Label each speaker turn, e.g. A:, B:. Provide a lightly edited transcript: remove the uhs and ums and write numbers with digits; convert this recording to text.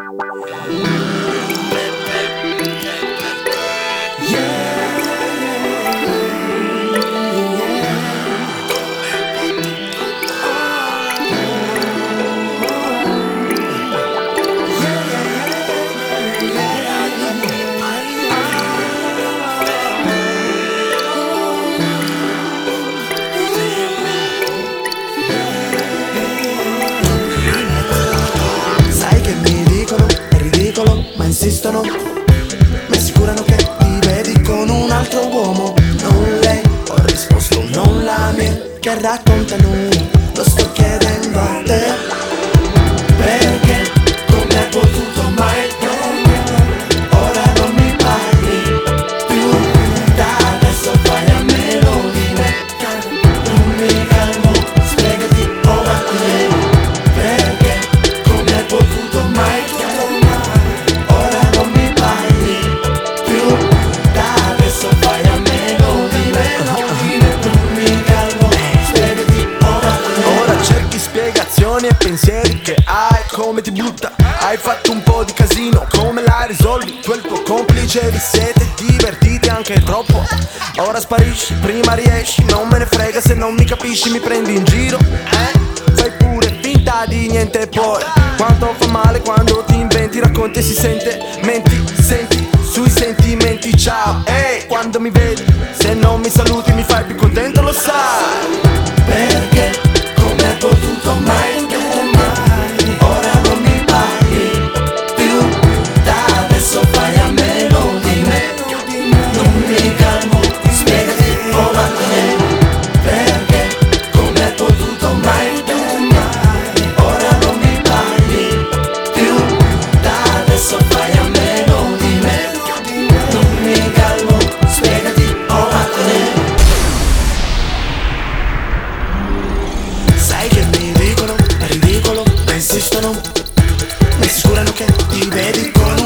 A: Sai che mi dicono è ridicolo, ma insistono, mi assicurano che ti vedi con un altro uomo. Non lei, ho risposto non la mia, che raccontano, lo sto chiedendo a te. Perché, come hai potuto mai? Ora non mi parli più, da adesso fai a meno di me. Non mi calmo, spiegati ora a te. Perché, come hai potuto mai? Ora non mi parli più, da adesso fai a meno di me. Non mi calmo, spiegati ora a te.
B: Ora cerchi spiegazioni e pensieri che hai. Come ti butta? Hai fatto un po' di casino, come la risolvi? Tu e il tuo complice vi siete divertiti anche troppo. Ora sparisci, prima riesci, non me ne frega se non mi capisci, mi prendi in giro, fai pure finta di niente e poi quanto fa male quando ti inventi, racconti e si sente. Menti, senti, sui sentimenti, ciao. Ehi, quando mi vedi, se non mi saluti mi fai più contento, lo sai.
A: Perché, come hai potuto mai? Ora non mi parli più, da adesso fai a meno di me. Non mi calmo, spiegati ora a te. Perché, come hai potuto mai? Ora non mi parli più, da adesso fai a meno di me. Non mi calmo, spiegati ora a te. Sai che mi dicono è ridicolo, ma insistono, mi assicurano che ti vedi con